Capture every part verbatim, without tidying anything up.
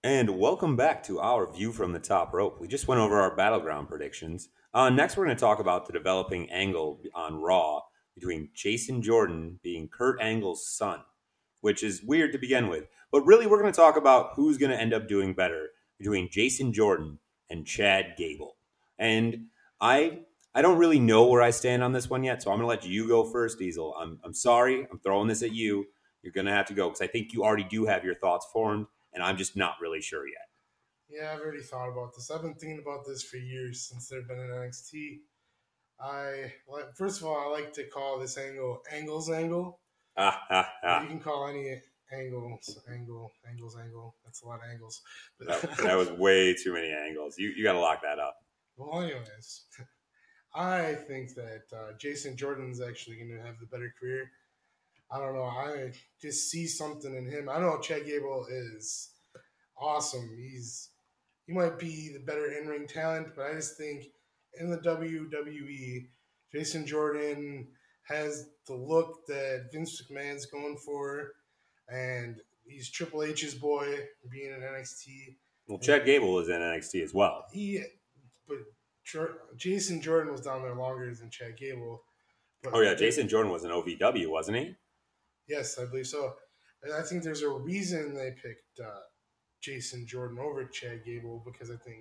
And welcome back to our view from the top rope. We just went over our battleground predictions. Uh, next, we're going to talk about the developing angle on Raw between Jason Jordan being Kurt Angle's son, which is weird to begin with. But really, we're going to talk about who's going to end up doing better between Jason Jordan and Chad Gable. And I I don't really know where I stand on this one yet, so I'm going to let you go first, Diesel. I'm, I'm sorry. I'm throwing this at you. You're going to have to go because I think you already do have your thoughts formed, and I'm just not really sure yet. Yeah, I've already thought about this. I've been thinking about this for years since they've been in N X T. I like first of all, I like to call this angle Angle's angle. Ah, ah, But you ah. can call any angles angle, angles angle. That's a lot of angles. But, That, that was way too many angles. You you got to lock that up. well, anyways, I think that uh, Jason Jordan's actually going to have the better career. I don't know. I just see something in him. I know Chad Gable is awesome. He's he might be the better in ring talent, but I just think in the W W E, Jason Jordan has the look that Vince McMahon's going for, and he's Triple H's boy being in N X T. Well, Chad Gable was in N X T as well. He, but Jason Jordan was down there longer than Chad Gable. But Oh yeah, Jason Jordan was in O V W, wasn't he? Yes, I believe so. And I think there's a reason they picked uh, Jason Jordan over Chad Gable because I think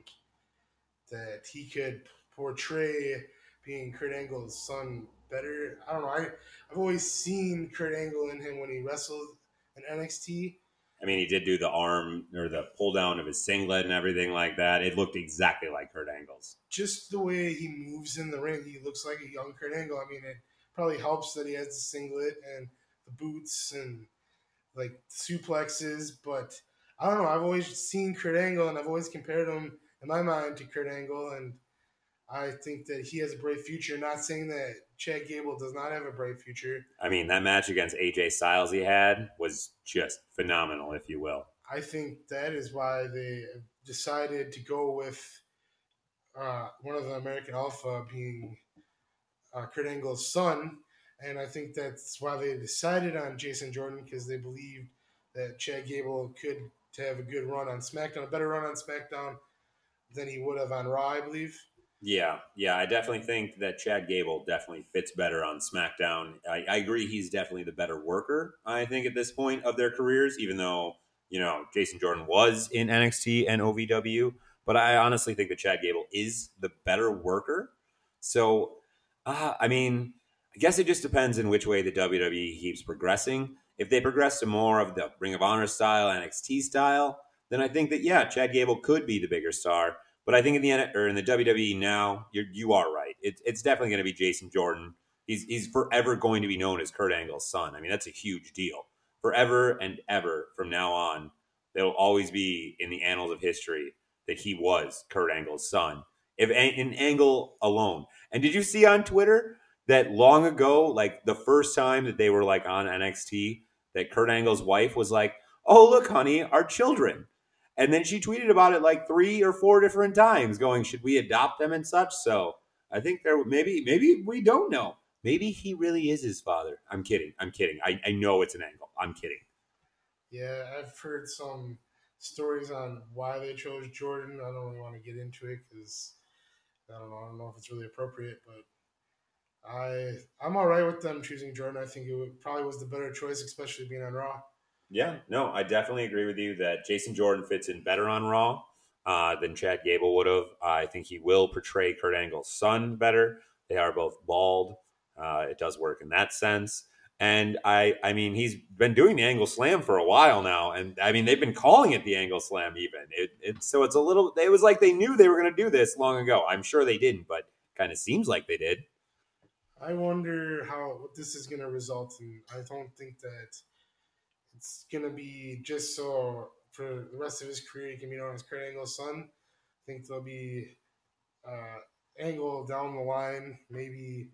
that he could portray being Kurt Angle's son better. I don't know. I, I've always seen Kurt Angle in him when he wrestled in N X T. I mean, he did do the arm or the pull down of his singlet and everything like that. It looked exactly like Kurt Angle's. Just the way he moves in the ring, he looks like a young Kurt Angle. I mean, it probably helps that he has the singlet and the boots and like suplexes, but I don't know. I've always seen Kurt Angle, and I've always compared him in my mind to Kurt Angle, and I think that he has a bright future. Not saying that Chad Gable does not have a bright future. I mean, that match against A J Styles he had was just phenomenal, if you will. I think that is why they decided to go with uh, one of the American Alpha being uh, Kurt Angle's son. And I think that's why they decided on Jason Jordan because they believed that Chad Gable could to have a good run on SmackDown, a better run on SmackDown than he would have on Raw, I believe. Yeah, yeah, I definitely think that Chad Gable definitely fits better on SmackDown. I, I agree he's definitely the better worker, I think, at this point of their careers, even though, you know, Jason Jordan was in N X T and O V W. But I honestly think that Chad Gable is the better worker. So, uh, I mean, I guess it just depends in which way the W W E keeps progressing. If they progress to more of the Ring of Honor style, N X T style, then I think that, yeah, Chad Gable could be the bigger star. But I think in the or in the W W E now, you're, you are right. It, it's definitely going to be Jason Jordan. He's he's forever going to be known as Kurt Angle's son. I mean, that's a huge deal. Forever and ever from now on, there'll always be in the annals of history that he was Kurt Angle's son. If in Angle alone. And did you see on Twitter that long ago, like the first time that they were like on N X T, that Kurt Angle's wife was like, "Oh, look, honey, our children." And then she tweeted about it like three or four different times, going, "Should we adopt them and such?" So I think there maybe maybe we don't know. Maybe he really is his father. I'm kidding. I'm kidding. I, I know it's an angle. I'm kidding. Yeah, I've heard some stories on why they chose Jordan. I don't really want to get into it because I don't know. I don't know if it's really appropriate, but I I'm all right with them choosing Jordan. I think it would, probably was the better choice, especially being on Raw. Yeah, no, I definitely agree with you that Jason Jordan fits in better on Raw uh, than Chad Gable would have. I think he will portray Kurt Angle's son better. They are both bald. Uh, it does work in that sense. And I, I mean, he's been doing the Angle Slam for a while now, and I mean, they've been calling it the Angle Slam even. It, it so it's a little. It was like they knew they were going to do this long ago. I'm sure they didn't, but kind of seems like they did. I wonder how what this is going to result in. I don't think that it's going to be just so for the rest of his career he can be known as Kurt Angle's son. I think there'll be uh, Angle down the line, maybe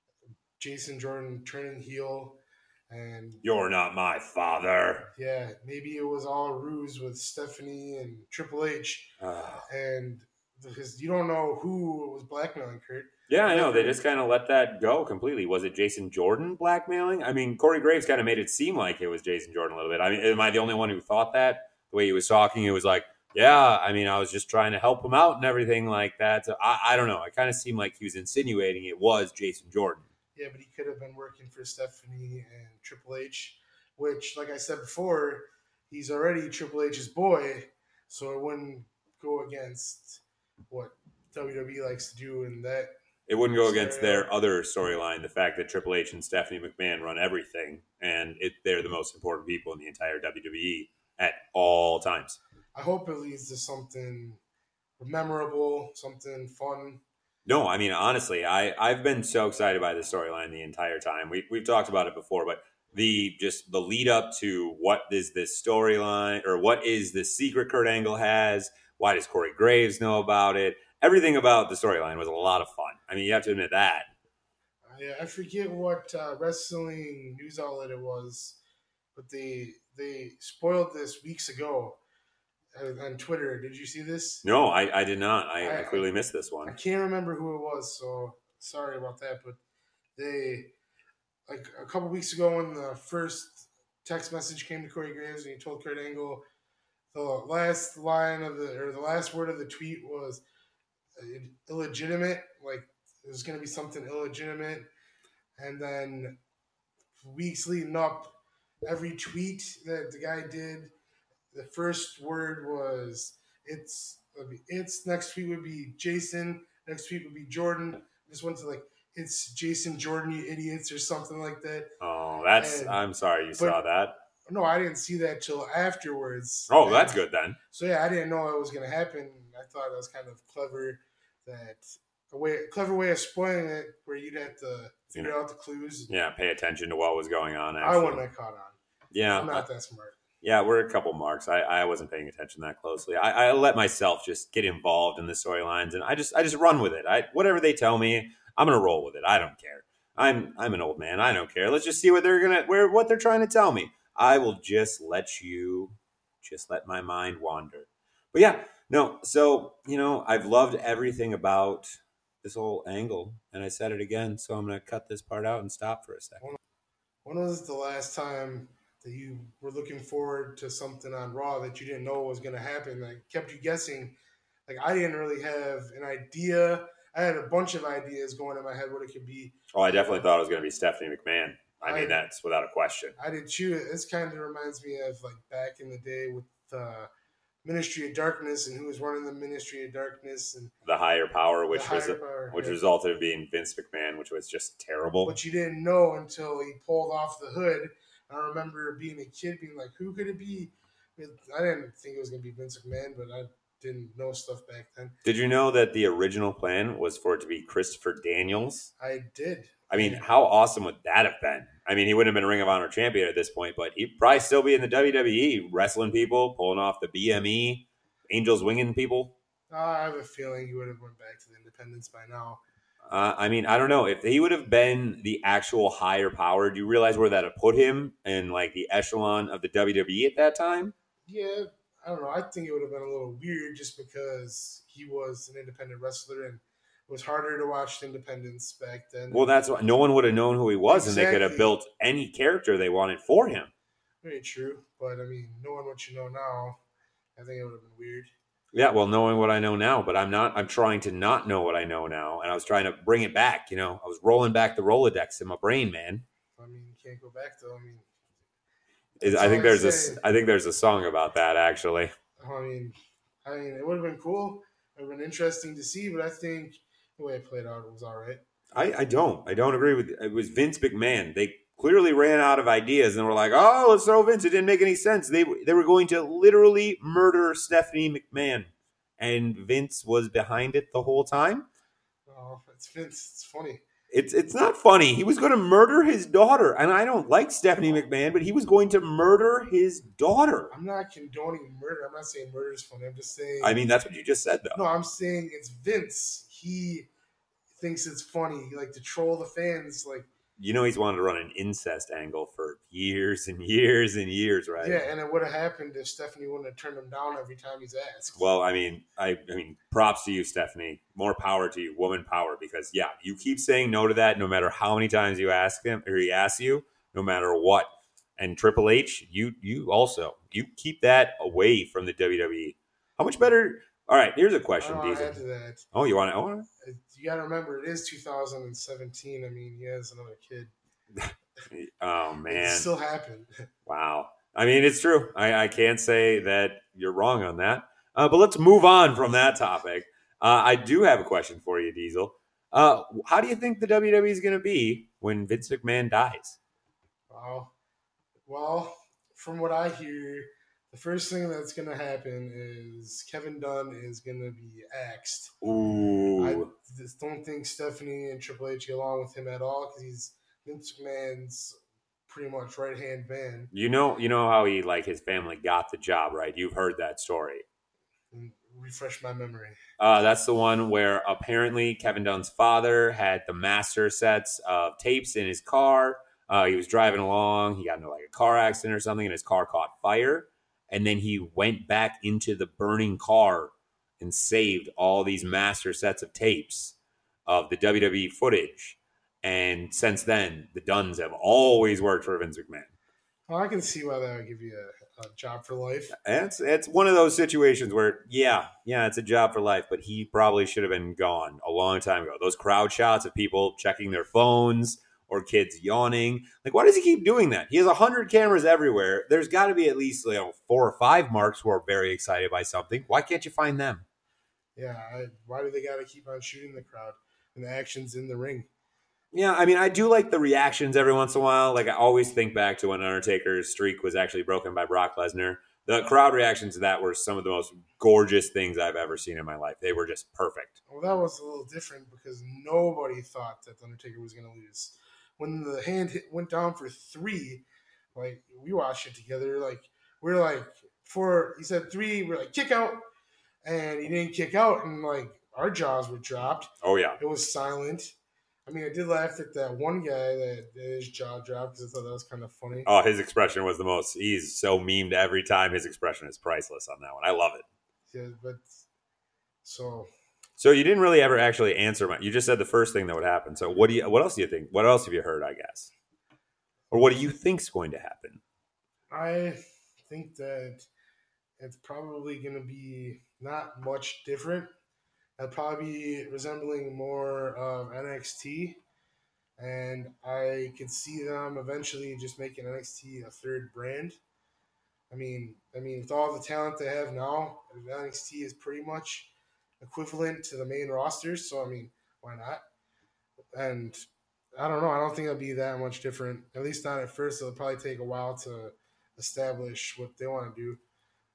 Jason Jordan turning heel, and You're not my father. yeah, maybe it was all a ruse with Stephanie and Triple H, Uh, and because you don't know who was blackmailing Kurt. Yeah, I know. They just kind of let that go completely. Was it Jason Jordan blackmailing? I mean, Corey Graves kind of made it seem like it was Jason Jordan a little bit. I mean, am I the only one who thought that? The way he was talking, it was like, Yeah, I mean, I was just trying to help him out and everything like that. So I, I don't know. It kind of seemed like he was insinuating it was Jason Jordan. Yeah, but he could have been working for Stephanie and Triple H, which, like I said before, he's already Triple H's boy, so it wouldn't go against what W W E likes to do in that. It wouldn't go against scenario. their other storyline, the fact that Triple H and Stephanie McMahon run everything, and it, they're the most important people in the entire W W E at all times. I hope it leads to something memorable, something fun. No, I mean, honestly, I, I've been so excited by this storyline the entire time. We, we've talked about it before, but the just the lead up to what is this storyline, or what is this secret Kurt Angle has? Why does Corey Graves know about it? Everything about the storyline was a lot of fun. I mean, you have to admit that. I, I forget what uh, wrestling news outlet it was, but they they spoiled this weeks ago uh, on Twitter. Did you see this? No, I, I did not. I, I, I- clearly missed this I one. can't remember who it was, so sorry about that. But they, like a couple weeks ago, when the first text message came to Corey Graves and he told Kurt Angle, the last line of the or the last word of the tweet was uh, illegitimate. Like it was going to be something illegitimate, and then weeks leading up, every tweet that the guy did, the first word was it's it's next tweet would be Jason, next tweet would be Jordan. Just went to like it's Jason Jordan, you idiots, or something like that. Oh, that's. And- I'm sorry you but- saw that. No, I didn't see that till afterwards. Oh, And- that's good then. So yeah, I didn't know it was gonna happen. I thought it was kind of clever that a way clever way of spoiling it where you'd have to figure out the clues. Yeah, pay attention to what was going on. I Actually. wouldn't have caught on. Yeah, I'm not that smart. yeah, we're a couple marks. I, I wasn't paying attention that closely. I, I let myself just get involved in the storylines, and I just I just run with it. I whatever they tell me, I'm gonna roll with it. I don't care. I'm I'm an old man. I don't care. Let's just see what they're gonna where what they're trying to tell me. I will just let you, just let my mind wander. But yeah, no. So you know, I've loved everything about this whole angle, and I said it again. So I'm gonna cut this part out and stop for a second. When was the last time that you were looking forward to something on Raw that you didn't know was going to happen? That kept you guessing. Like I didn't really have an idea. I had a bunch of ideas going in my head what it could be. Oh, I definitely thought it was going to be Stephanie McMahon. I mean, I- that's without a question. I did too. This kind of reminds me of like back in the day with uh, Ministry of Darkness and who was running the Ministry of Darkness and The higher power, which the was higher power. which Yeah. resulted in being Vince McMahon, which was just terrible. But you didn't know until he pulled off the hood. I remember being a kid being like, who could it be? I didn't think it was going to be Vince McMahon, but I didn't know stuff back then. Did you know that the original plan was for it to be Christopher Daniels? I did. I mean, how awesome would that have been? I mean, he wouldn't have been a Ring of Honor champion at this point, but he'd probably still be in the W W E, wrestling people, pulling off the B M E, Angels winging people. Uh, I have a feeling he would have went back to the independents by now. Uh, I mean, I don't know. If he would have been the actual higher power, do you realize where that would put him in like the echelon of the W W E at that time? Yeah, I don't know. I think it would have been a little weird just because he was an independent wrestler and it was harder to watch the independents back then. Well, that's why no one would have known who he was, and they could have Exactly. built any character they wanted for him. Very true. But I mean, knowing what you know now, I think it would have been weird. Yeah, well, knowing what I know now, but I'm not. I'm trying to not know what I know now, and I was trying to bring it back. You know, I was rolling back the Rolodex in my brain, man. I mean, you can't go back though. I mean, Is- That's I all think I there's a. say. s- I think there's a song about that actually. I mean, I mean, it would have been cool. It would have been interesting to see, but I think the way it played out, it was all right. I, I don't. I don't agree with. It was Vince McMahon. They clearly ran out of ideas and were like, "Oh, let's throw Vince." It didn't make any sense. They they were going to literally murder Stephanie McMahon, and Vince was behind it the whole time. Oh, it's Vince. It's funny. It's it's not funny. He was going to murder his daughter, and I don't like Stephanie McMahon, but he was going to murder his daughter. I'm not condoning murder. I'm not saying murder is funny. I'm just saying. I mean, that's what you just said, though. no, I'm saying it's Vince. He thinks it's funny, like to troll the fans. Like, You know, he's wanted to run an incest angle for years and years and years, right? yeah, and it would have happened if Stephanie wouldn't have turned him down every time he's asked. Well, I mean, I, I mean, props to you, Stephanie. More power to you, woman power. Because yeah, you keep saying no to that, no matter how many times you ask him or he asks you, no matter what. And Triple H, you you also you keep that away from the W W E. How much better? All right, here's a I question, don't want to Diesel. add to that. Oh, you want to? Oh, You got to remember, it is two thousand seventeen. I mean, he has another kid. oh It can man. still happen. Wow. I mean, it's true. I, I can't say that you're wrong on that. Uh, but let's move on from that topic. Uh, I do have a question for you, Diesel. Uh, how do you think the W W E is going to be when Vince McMahon dies? Wow. Well, from what I hear, the first thing that's going to happen is Kevin Dunn is going to be axed. Ooh. I just don't think Stephanie and Triple H get along with him at all because he's Vince McMahon's pretty much right hand man. You know, you know how he like his family got the job, right? You've heard that story. And refresh my memory. Uh, that's the one where apparently Kevin Dunn's father had the master sets of tapes in his car. Uh, he was driving along. He got into like a car accident or something, and his car caught fire. And then he went back into the burning car and saved all these master sets of tapes of the W W E footage. And since then, the Dunns have always worked for Vince McMahon. Well, I can see why that would give you a, a job for life. And it's it's one of those situations where, yeah, yeah, it's a job for life, but he probably should have been gone a long time ago. Those crowd shots of people checking their phones or kids yawning. Like, why does he keep doing that? He has one hundred cameras everywhere. There's got to be at least, you know, four or five marks who are very excited by something. Why can't you find them? Yeah, I, why do they got to keep on shooting the crowd and the actions in the ring? Yeah, I mean, I do like the reactions every once in a while. Like, I always think back to when Undertaker's streak was actually broken by Brock Lesnar. The crowd reactions to that were some of the most gorgeous things I've ever seen in my life. They were just perfect. Well, that was a little different because nobody thought that the Undertaker was going to lose. When the hand hit, went down for three, like, we watched it together. Like, we we're like, for, he said three, we we're like, kick out. And he didn't kick out, and, like, our jaws were dropped. Oh, yeah. It was silent. I mean, I did laugh at that one guy that, that his jaw dropped because I thought that was kind of funny. Oh, his expression was the most. He's so memed every time. His expression is priceless on that one. I love it. Yeah, but so. So you didn't really ever actually answer my. You just said the first thing that would happen. So what do you? What else do you think? What else have you heard? I guess, or what do you think's going to happen? I think that it's probably going to be not much different. It'll probably be resembling more of N X T, and I could see them eventually just making N X T a third brand. I mean, I mean, with all the talent they have now, N X T is pretty much equivalent to the main rosters. So I mean, why not? And I don't know. I don't think it'll be that much different. At least not at first. It'll probably take a while to establish what they want to do.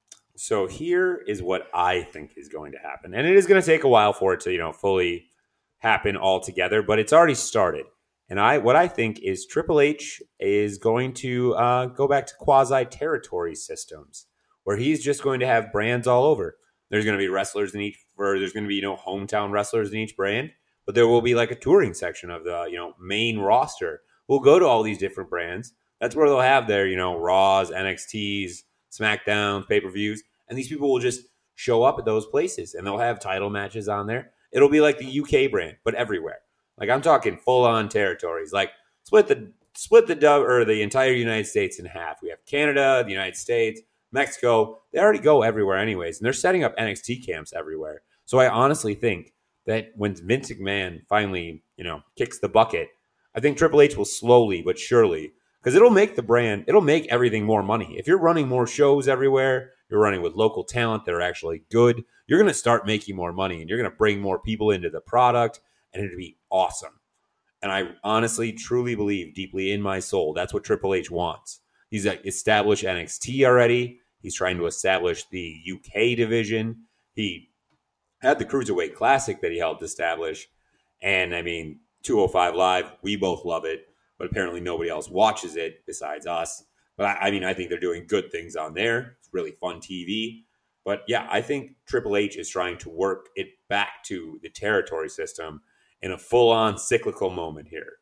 So here is what I think is going to happen. And it is going to take a while for it to, you know, fully happen altogether, but it's already started. And I what I think is Triple H is going to uh, go back to quasi-territory systems where he's just going to have brands all over. There's going to be wrestlers in each, or there's going to be, you know, hometown wrestlers in each brand, but there will be like a touring section of the, you know, main roster. We'll go to all these different brands. That's where they'll have their, you know, Raws, N X Ts, SmackDowns, pay-per-views, and these people will just show up at those places, and they'll have title matches on there. It'll be like the U K brand, but everywhere. Like, I'm talking full-on territories. Like, split the split the dub or the entire United States in half. We have Canada, the United States, Mexico. They already go everywhere anyways, and they're setting up N X T camps everywhere. So I honestly think that when Vince McMahon finally, you know, kicks the bucket, I think Triple H will slowly but surely, because it'll make the brand, it'll make everything more money. If you're running more shows everywhere, you're running with local talent that are actually good, you're going to start making more money, and you're going to bring more people into the product, and it'll be awesome. And I honestly, truly believe deeply in my soul that's what Triple H wants. He's established N X T already. He's trying to establish the U K division. He had the Cruiserweight Classic that he helped establish. And I mean, two oh five Live, we both love it, but apparently nobody else watches it besides us. But I, I mean, I think they're doing good things on there. It's really fun T V. But yeah, I think Triple H is trying to work it back to the territory system in a full-on cyclical moment here.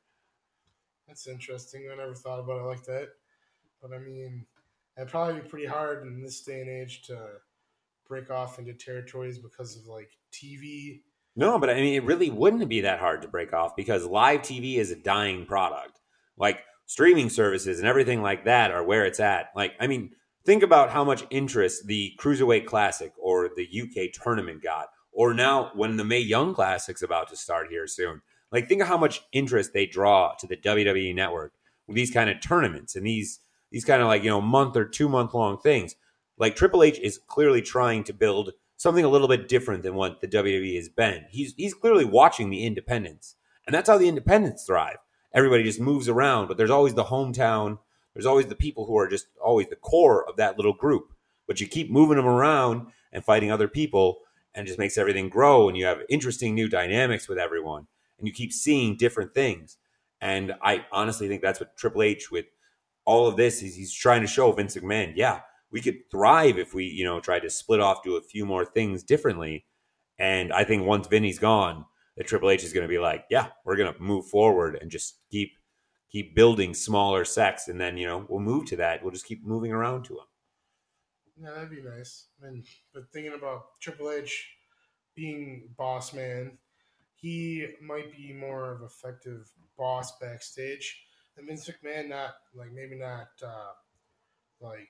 That's interesting. I never thought about it like that. But I mean, it'd probably be pretty hard in this day and age to break off into territories because of like T V. No, but I mean, it really wouldn't be that hard to break off because live T V is a dying product. Like, streaming services and everything like that are where it's at. Like, I mean, think about how much interest the Cruiserweight Classic or the U K tournament got, or now when the Mae Young Classic's about to start here soon. Like, think of how much interest they draw to the W W E Network with these kind of tournaments and these these kind of like, you know, month or two month long things. Like, Triple H is clearly trying to build something a little bit different than what the W W E has been. He's he's clearly watching the independents, and that's how the independents thrive. Everybody just moves around, but there's always the hometown. There's always the people who are just always the core of that little group. But you keep moving them around and fighting other people, and it just makes everything grow, and you have interesting new dynamics with everyone, and you keep seeing different things. And I honestly think that's what Triple H, with all of this, is he's trying to show Vince McMahon, yeah, we could thrive if we, you know, tried to split off, do a few more things differently. And I think once Vinny's gone, the Triple H is going to be like, yeah, we're going to move forward and just keep keep building smaller sects, and then, you know, we'll move to that. We'll just keep moving around to them. Yeah, that'd be nice. I mean, but thinking about Triple H being boss man, he might be more of effective boss backstage. And Vince McMahon, not like maybe not uh, like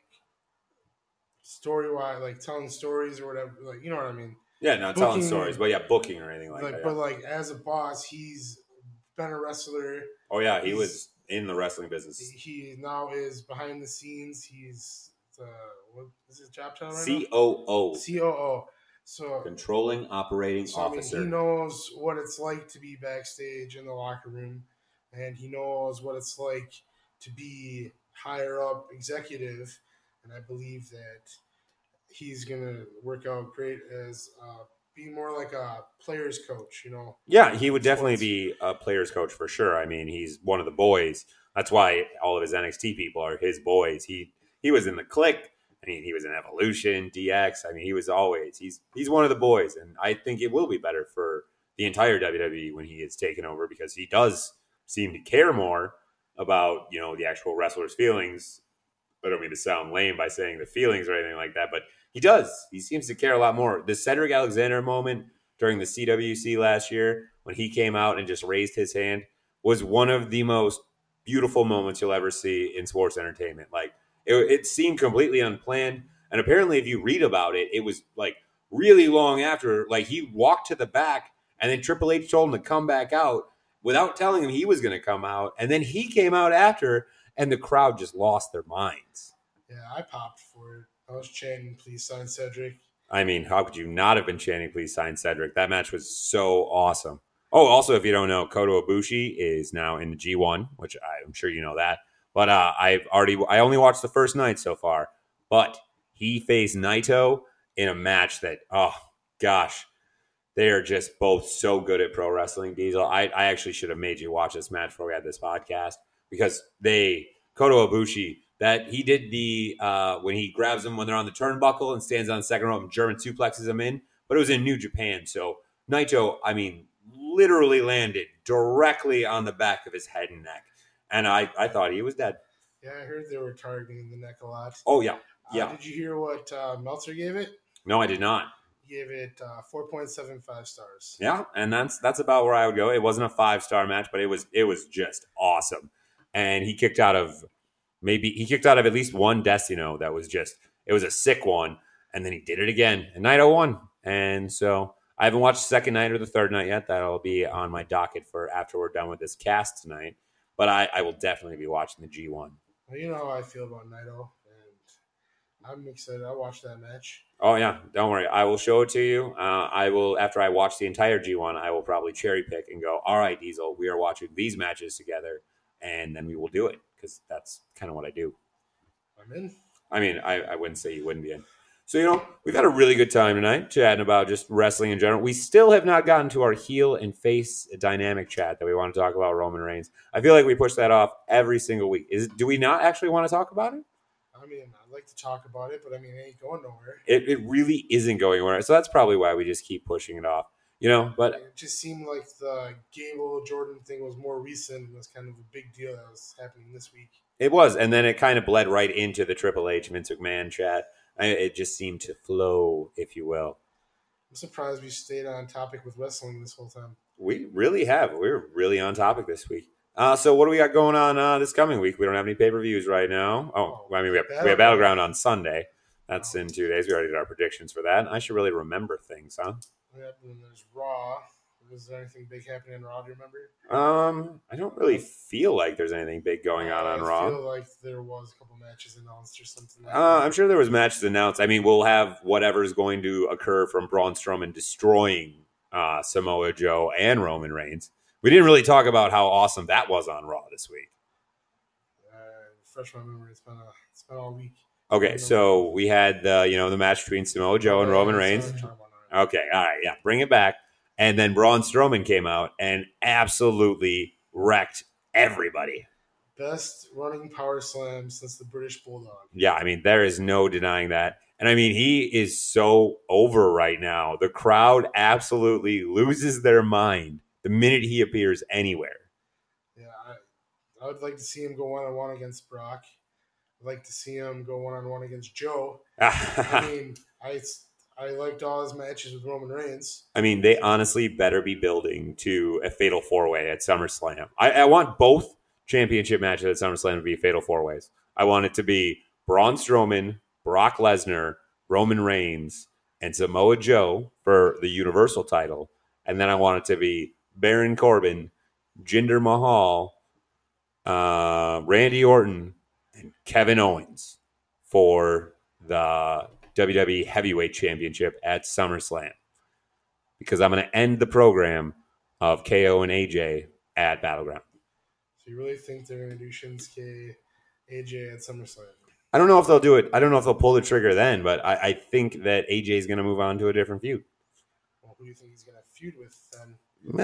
story wise, like telling stories or whatever. Like, you know what I mean? Yeah, not booking, telling stories, but yeah, booking or anything like, like that. But yeah. like as a boss, he's been a wrestler. Oh yeah, he was in the wrestling business. He now is behind the scenes. He's uh, what is his job title right C O O. now? C O O. So controlling operating so, officer. I mean, he knows what it's like to be backstage in the locker room, and he knows what it's like to be higher up executive. And I believe that he's gonna work out great as uh, being more like a player's coach. You know? Yeah, he would definitely be a player's coach for sure. I mean, he's one of the boys. That's why all of his N X T people are his boys. He he was in the Clique. I mean, he was in Evolution, D X. I mean, he was always he's he's one of the boys, and I think it will be better for the entire W W E when he gets taken over, because he does seem to care more about, you know, the actual wrestlers' feelings. I don't mean to sound lame by saying the feelings or anything like that, but he does. He seems to care a lot more. The Cedric Alexander moment during the C W C last year, when he came out and just raised his hand, was one of the most beautiful moments you'll ever see in sports entertainment. Like, it, it seemed completely unplanned. And apparently, if you read about it, it was like really long after. Like, he walked to the back, and then Triple H told him to come back out without telling him he was going to come out. And then he came out after, and the crowd just lost their minds. Yeah, I popped for it. I was chanting, "Please sign Cedric." I mean, how could you not have been chanting, "Please sign Cedric"? That match was so awesome. Oh, also, if you don't know, Kota Ibushi is now in the G one, which I'm sure you know that. But uh, I've already, I only watched the first night so far. But he faced Naito in a match that, oh, gosh, they are just both so good at pro wrestling, Diesel. I, I actually should have made you watch this match before we had this podcast, because they, Kota Ibushi, that he did the, uh, when he grabs them when they're on the turnbuckle and stands on the second rope and German suplexes them in, but it was in New Japan. So Naito, I mean, literally landed directly on the back of his head and neck. And I, I thought he was dead. Yeah, I heard they were targeting the neck a lot. Oh, yeah. Yeah. Uh, did you hear what uh, Meltzer gave it? No, I did not. He gave it uh, four point seven five stars. Yeah, and that's that's about where I would go. It wasn't a five-star match, but it was it was just awesome. And he kicked out of maybe he kicked out of at least one Destino that was just, it was a sick one. And then he did it again. And Naito won. And so I haven't watched the second night or the third night yet. That'll be on my docket for after we're done with this cast tonight. But I, I will definitely be watching the G one. Well, you know how I feel about Naito, and I'm excited. I'll watch that match. Oh, yeah. Don't worry. I will show it to you. Uh, I will, after I watch the entire G one, I will probably cherry pick and go, all right, Diesel, we are watching these matches together, and then we will do it, because that's kind of what I do. I'm in. I mean, I, I wouldn't say you wouldn't be in. So, you know, we've had a really good time tonight chatting about just wrestling in general. We still have not gotten to our heel and face dynamic chat that we want to talk about Roman Reigns. I feel like we push that off every single week. Is Do we not actually want to talk about it? I mean, I'd like to talk about it, but I mean, it ain't going nowhere. It it really isn't going anywhere. So that's probably why we just keep pushing it off. You know, but it just seemed like the Gable Jordan thing was more recent. It was kind of a big deal that was happening this week. It was, and then it kind of bled right into the Triple H Vince McMahon chat. I, it just seemed to flow, if you will. I'm surprised we stayed on topic with wrestling this whole time. We really have. We're really on topic this week. Uh, so what do we got going on uh, this coming week? We don't have any pay-per-views right now. Oh, well, I mean, we have, we have Battleground on Sunday. That's Um, in two days. We already did our predictions for that. I should really remember things, huh? yeah, and then there's Raw. Was there anything big happening in Raw? Do you remember? Um, I don't really feel like there's anything big going on on I Raw. feel like there was a couple matches announced or something like Uh, that. I'm sure there was matches announced. I mean, we'll have whatever's going to occur from Braun Strowman destroying uh, Samoa Joe and Roman Reigns. We didn't really talk about how awesome that was on Raw this week. Uh, refresh my memory. It's been a, it's been all week. Okay, so we had the you know the match between Samoa Joe Oh, and yeah, Roman that's what Reigns. I'm talking about now. Okay, all right, yeah, bring it back. And then Braun Strowman came out and absolutely wrecked everybody. Best running power slam since the British Bulldog. Yeah, I mean, there is no denying that. And I mean, he is so over right now. The crowd absolutely loses their mind the minute he appears anywhere. Yeah, I, I would like to see him go one on one against Brock. I'd like to see him go one on one against Joe. I mean, I I liked all his matches with Roman Reigns. I mean, they honestly better be building to a fatal four way at SummerSlam. I, I want both championship matches at SummerSlam to be fatal four ways. I want it to be Braun Strowman, Brock Lesnar, Roman Reigns, and Samoa Joe for the Universal title. And then I want it to be Baron Corbin, Jinder Mahal, uh, Randy Orton, and Kevin Owens for the W W E Heavyweight Championship at SummerSlam. Because I'm going to end the program of K O and A J at Battleground. So you really think they're going to do Shinsuke, A J at SummerSlam? I don't know if they'll do it. I don't know if they'll pull the trigger then, but I, I think that A J is going to move on to a different feud. Well, who do you think he's going to feud with then?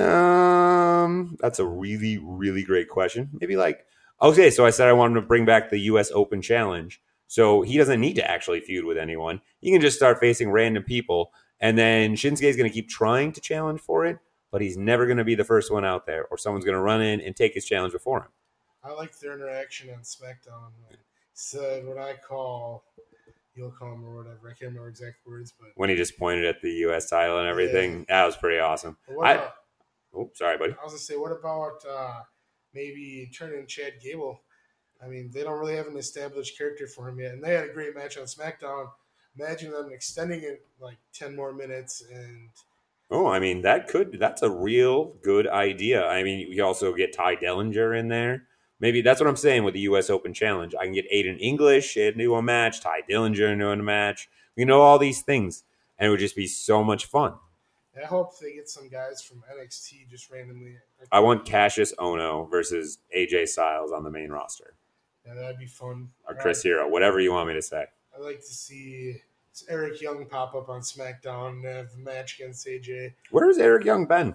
Um, that's a really, really great question. Maybe like, okay, so I said I wanted to bring back the U S Open Challenge. So he doesn't need to actually feud with anyone. He can just start facing random people. And then Shinsuke is going to keep trying to challenge for it, but he's never going to be the first one out there, or someone's going to run in and take his challenge before him. I liked their interaction on SmackDown when he said, what I call, you'll call him or whatever. I can't remember exact words, but When he just pointed at the U S title and everything, yeah. That was pretty awesome. But what I, about, oh, sorry, buddy. I was going to say, what about uh, maybe turning Chad Gable? I mean, they don't really have an established character for him yet, and they had a great match on SmackDown. Imagine them extending it like ten more minutes and Oh, I mean, that could, that's a real good idea. I mean, we also get Ty Dellinger in there. Maybe that's what I'm saying with the U S Open Challenge. I can get Aiden English into a match, Ty Dillinger into a match. We know all these things, and it would just be so much fun. I hope they get some guys from N X T just randomly. I want Cassius Ohno versus A J Styles on the main roster. Yeah, that'd be fun. Or Chris Hero, whatever you want me to say. I'd like to see Eric Young pop up on SmackDown and have a match against A J. Where's Eric Young been?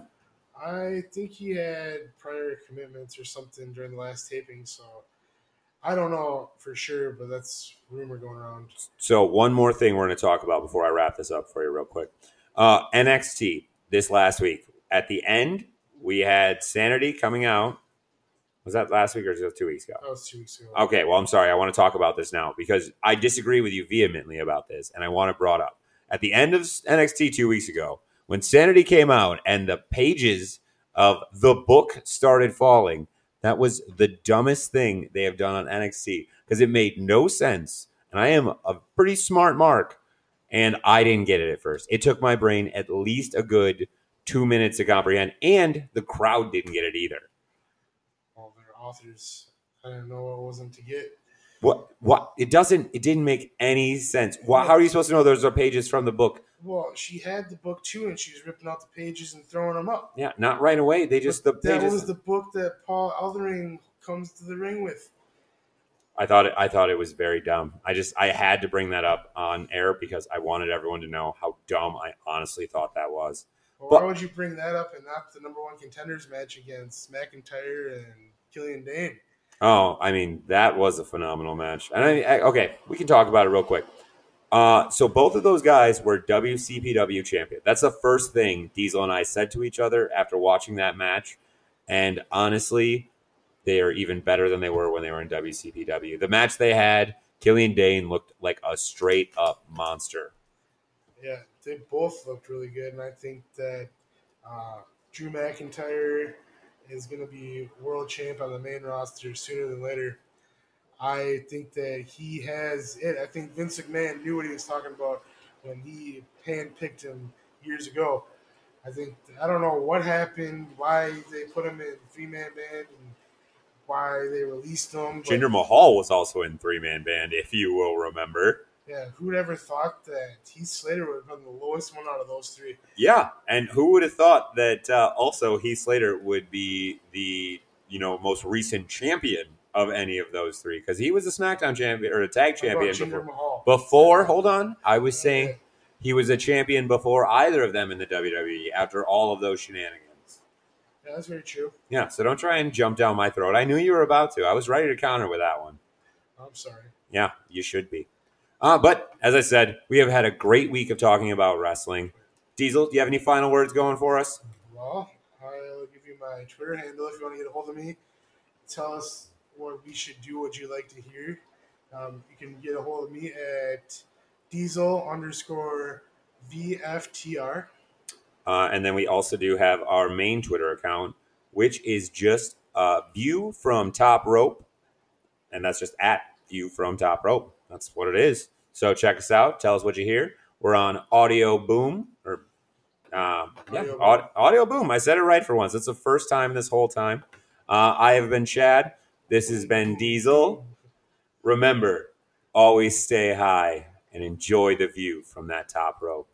I think he had prior commitments or something during the last taping, so I don't know for sure, but that's rumor going around. So one more thing we're going to talk about before I wrap this up for you real quick. Uh, N X T this last week. At the end, we had Sanity coming out. Was that last week or just two weeks ago? That was two weeks ago. Okay, well, I'm sorry. I want to talk about this now because I disagree with you vehemently about this, and I want it brought up. At the end of N X T two weeks ago, when Sanity came out and the pages of the book started falling, that was the dumbest thing they have done on N X T because it made no sense. And I am a pretty smart mark, and I didn't get it at first. It took my brain at least a good two minutes to comprehend, and the crowd didn't get it either. All their authors, I didn't know what wasn't to get. What? What? It doesn't. It didn't make any sense. Why, how are you supposed to know those are pages from the book? Well, she had the book too, and she was ripping out the pages and throwing them up. Yeah, not right away. They just but the that pages. was the book that Paul Ellering comes to the ring with. I thought it. I thought it was very dumb. I just. I had to bring that up on air because I wanted everyone to know how dumb I honestly thought that was. Well, but, why would you bring that up and not the number one contenders match against McIntyre and Killian Dane? Oh, I mean, that was a phenomenal match. And I, I okay, we can talk about it real quick. Uh, so both of those guys were W C P W champion. That's the first thing Diesel and I said to each other after watching that match. And honestly, they are even better than they were when they were in W C P W. The match they had, Killian Dane looked like a straight-up monster. Yeah, they both looked really good. And I think that uh, Drew McIntyre is going to be world champ on the main roster sooner than later. I think that he has it. I think Vince McMahon knew what he was talking about when he handpicked him years ago. I think I don't know what happened, why they put him in three man band, and why they released him. But Jinder Mahal was also in three man band, if you will remember. yeah, who'd ever thought that Heath Slater would have been the lowest one out of those three? Yeah, and who would have thought that uh, also Heath Slater would be the you know most recent champion of any of those three? Because he was a SmackDown champion or a tag champion before. Mahal? Before, hold on, I was saying he was a champion before either of them in the W W E. After all of those shenanigans. Yeah, that's very true. Yeah, so don't try and jump down my throat. I knew you were about to. I was ready to counter with that one. I'm sorry. Yeah, you should be. Uh, but as I said, we have had a great week of talking about wrestling. Diesel, do you have any final words going for us? Well, I'll give you my Twitter handle if you want to get a hold of me. Tell us what we should do, what you'd like to hear. Um, you can get a hold of me at diesel underscore V F T R. Uh, and then we also do have our main Twitter account, which is just uh, View from Top Rope. And that's just at View from Top Rope. That's what it is. So check us out. Tell us what you hear. We're on Audio Boom. or uh, yeah, Audio Boom. Audio, Audio Boom. I said it right for once. It's the first time this whole time. Uh, I have been Chad. This has been Diesel. Remember, always stay high and enjoy the view from that top rope.